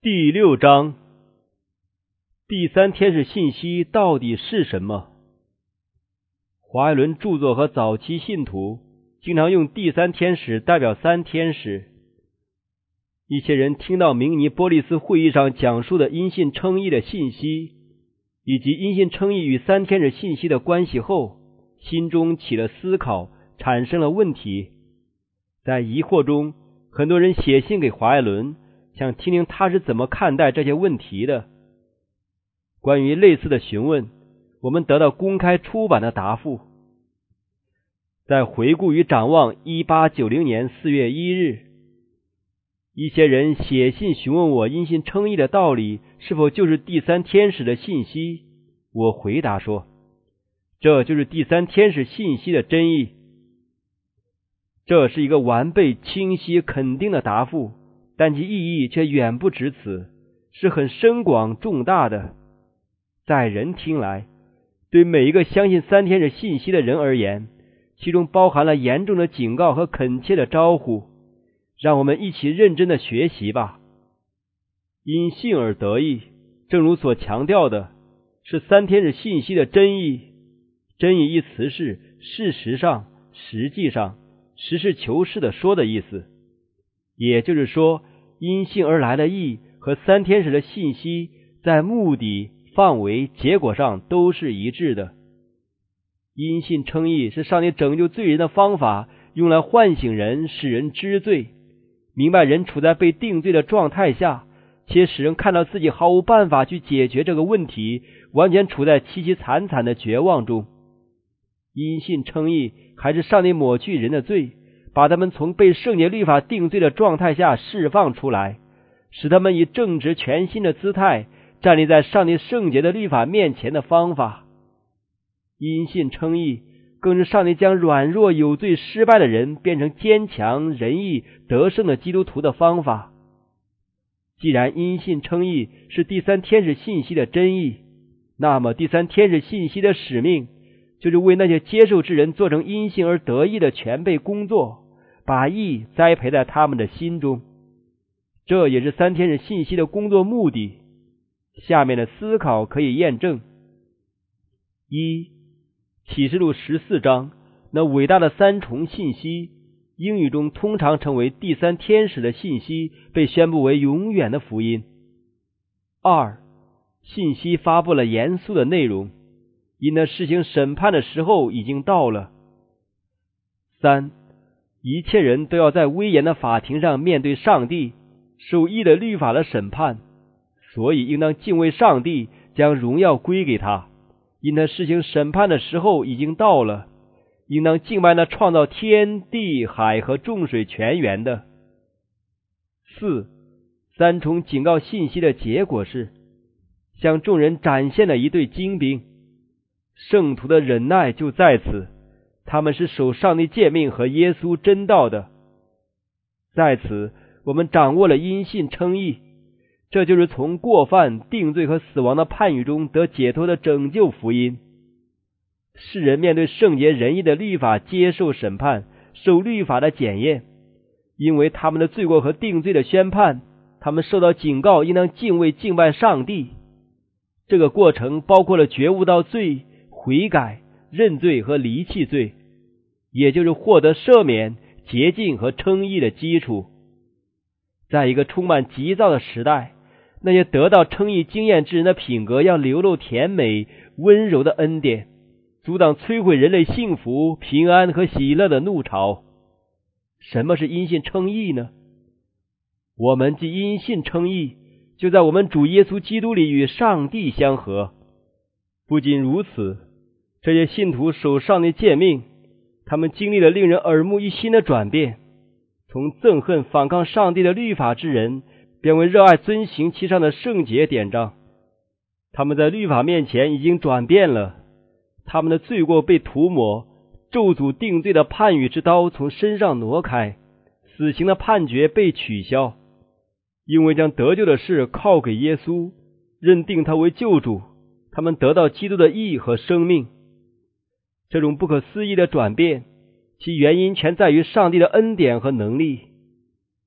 第6章，第三天使信息到底是什么？华伦著作和早期信徒经常用第三天使代表三天使。一些人听到明尼波利斯会议上讲述的因信称义的信息，以及因信称义与三天使信息的关系后，心中起了思考，产生了问题。在疑惑中，很多人写信给华伦，想听听他是怎么看待这些问题的。关于类似的询问，我们得到公开出版的答复。在回顾与展望1890年4月1日，一些人写信询问我因信称义的道理是否就是第三天使的信息。我回答说，这就是第三天使信息的真意。这是一个完备、清晰、肯定的答复，但其意义却远不止此，是很深广重大的。在人听来，对每一个相信三天使信息的人而言，其中包含了严重的警告和恳切的招呼。让我们一起认真的学习吧。因信而得义，正如所强调的，是三天使信息的真意。真意一词是事实上、实际上、实事求是的说的意思。也就是说，因信而来的义和三天使的信息在目的、范围、结果上都是一致的。因信称义是上帝拯救罪人的方法，用来唤醒人，使人知罪，明白人处在被定罪的状态下，且使人看到自己毫无办法去解决这个问题，完全处在凄凄惨惨的绝望中。因信称义还是上帝抹去人的罪，把他们从被圣洁律法定罪的状态下释放出来，使他们以正直全新的姿态站立在上帝圣洁的律法面前的方法。因信称义更是上帝将软弱有罪失败的人变成坚强仁义得胜的基督徒的方法。既然因信称义是第三天使信息的真意，那么第三天使信息的使命就是为那些接受之人做成因信而得义的全备工作，把义栽培在他们的心中。这也是三天使信息的工作目的。下面的思考可以验证。一、启示录14章，那伟大的三重信息，英语中通常称为第三天使的信息，被宣布为永远的福音。二、信息发布了严肃的内容，因那施行审判的时候已经到了。三、一切人都要在威严的法庭上面对上帝，受义的律法的审判，所以应当敬畏上帝，将荣耀归给他，因他施行审判的时候已经到了，应当敬拜那创造天地海和众水泉源的。四、三重警告信息的结果是向众人展现了一队精兵，圣徒的忍耐就在此，他们是守上帝诫命和耶稣真道的。在此我们掌握了因信称义，这就是从过犯、定罪和死亡的判语中得解脱的拯救福音。世人面对圣洁仁义的律法接受审判，受律法的检验，因为他们的罪过和定罪的宣判，他们受到警告，应当敬畏敬拜上帝。这个过程包括了觉悟到罪、悔改、认罪和离弃罪，也就是获得赦免、洁净和称义的基础。在一个充满急躁的时代，那些得到称义经验之人的品格要流露甜美、温柔的恩典，阻挡摧毁人类幸福、平安和喜乐的怒潮。什么是因信称义呢？我们既因信称义，就在我们主耶稣基督里与上帝相合。不仅如此，这些信徒守上帝诫命，他们经历了令人耳目一新的转变，从憎恨反抗上帝的律法之人，变为热爱遵行其上的圣洁典章。他们在律法面前已经转变了，他们的罪过被涂抹，咒诅定罪的判语之刀从身上挪开，死刑的判决被取消，因为将得救的事靠给耶稣，认定他为救主，他们得到基督的义和生命。这种不可思议的转变，其原因全在于上帝的恩典和能力。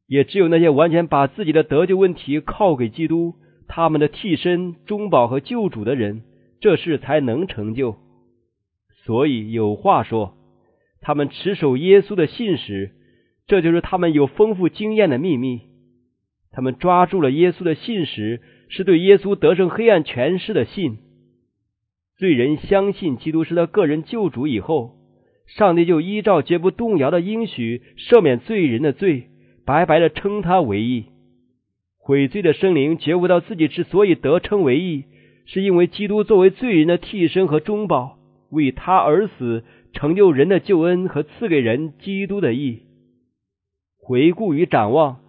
也只有那些完全把自己的得救问题靠给基督，他们的替身、中保和救主的人，这事才能成就。所以有话说，他们持守耶稣的信实，这就是他们有丰富经验的秘密。他们抓住了耶稣的信实，是对耶稣得胜黑暗权势的信。罪人相信基督是他个人救主以后，上帝就依照绝不动摇的应许赦免罪人的罪，白白的称他为义。悔罪的生灵觉悟到自己之所以得称为义，是因为基督作为罪人的替身和中保，为他而死，成就人的救恩和赐给人基督的义。回顾与展望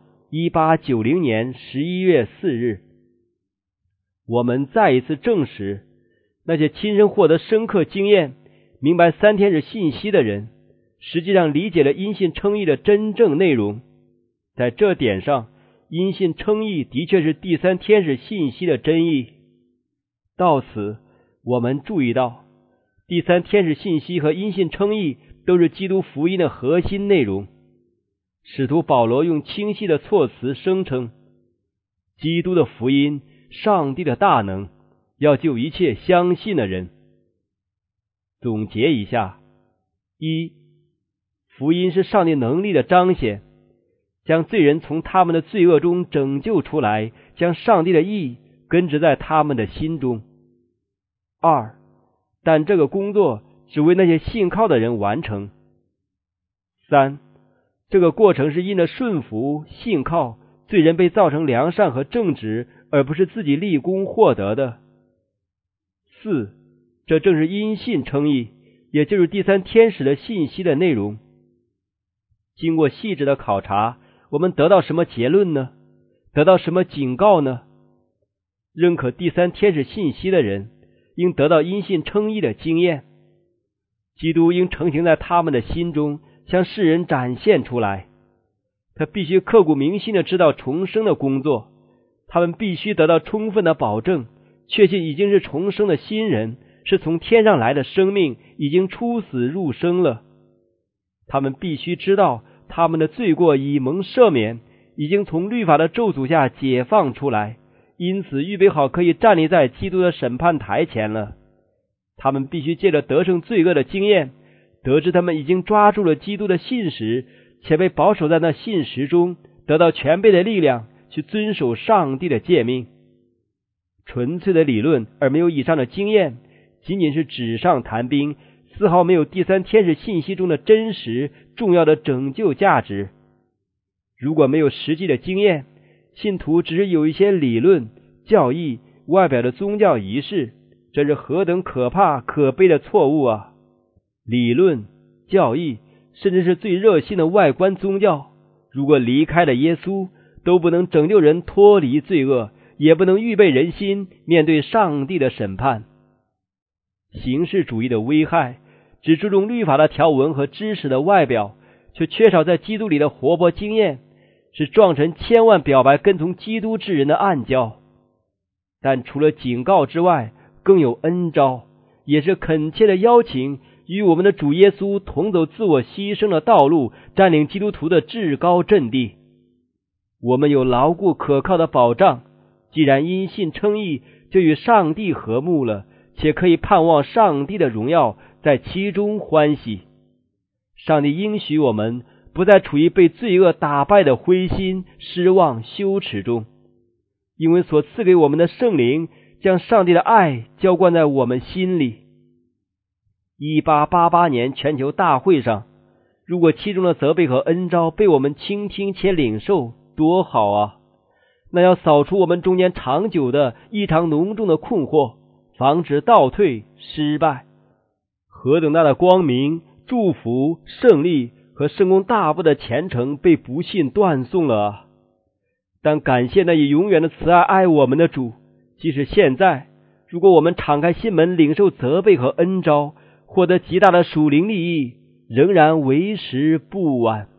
1890年11月4日，我们再一次证实，那些亲身获得深刻经验、明白三天使信息的人，实际上理解了因信称义的真正内容。在这点上，因信称义的确是第三天使信息的真意。到此，我们注意到，第三天使信息和因信称义都是基督福音的核心内容。使徒保罗用清晰的措辞声称，基督的福音，上帝的大能，要救一切相信的人。总结一下：一、福音是上帝能力的彰显，将罪人从他们的罪恶中拯救出来，将上帝的义根植在他们的心中。二、但这个工作只为那些信靠的人完成。三、这个过程是因着顺服、信靠，罪人被造成良善和正直，而不是自己立功获得的。四、这正是因信称义，也就是第三天使的信息的内容。经过细致的考察，我们得到什么结论呢？得到什么警告呢？认可第三天使信息的人，应得到因信称义的经验。基督应成形在他们的心中，向世人展现出来。他必须刻骨铭心地知道重生的工作，他们必须得到充分的保证，确信已经是重生的新人，是从天上来的生命，已经出死入生了。他们必须知道他们的罪过已蒙赦免，已经从律法的咒诅下解放出来，因此预备好可以站立在基督的审判台前了。他们必须借着得胜罪恶的经验，得知他们已经抓住了基督的信实，且被保守在那信实中，得到全备的力量去遵守上帝的诫命。纯粹的理论而没有以上的经验，仅仅是纸上谈兵，丝毫没有第三天使信息中的真实重要的拯救价值。如果没有实际的经验，信徒只是有一些理论、教义、外表的宗教仪式，这是何等可怕可悲的错误啊！理论、教义，甚至是最热心的外观宗教，如果离开了耶稣，都不能拯救人脱离罪恶，也不能预备人心面对上帝的审判。形式主义的危害，只注重律法的条文和知识的外表，却缺少在基督里的活泼经验，是撞成千万表白跟从基督之人的暗礁。但除了警告之外，更有恩召，也是恳切的邀请，与我们的主耶稣同走自我牺牲的道路，占领基督徒的至高阵地。我们有牢固可靠的保障，既然因信称义，就与上帝和睦了，且可以盼望上帝的荣耀，在其中欢喜。上帝应许我们不再处于被罪恶打败的灰心、失望、羞耻中，因为所赐给我们的圣灵将上帝的爱浇灌在我们心里。1888年全球大会上，如果其中的责备和恩召被我们倾听且领受，多好啊！那要扫除我们中间长久的异常浓重的困惑，防止倒退失败。何等大的光明、祝福、胜利和圣功大步的前程被不幸断送了啊！但感谢那以永远的慈爱爱我们的主，即使现在，如果我们敞开心门领受责备和恩召，获得极大的属灵利益，仍然为时不晚。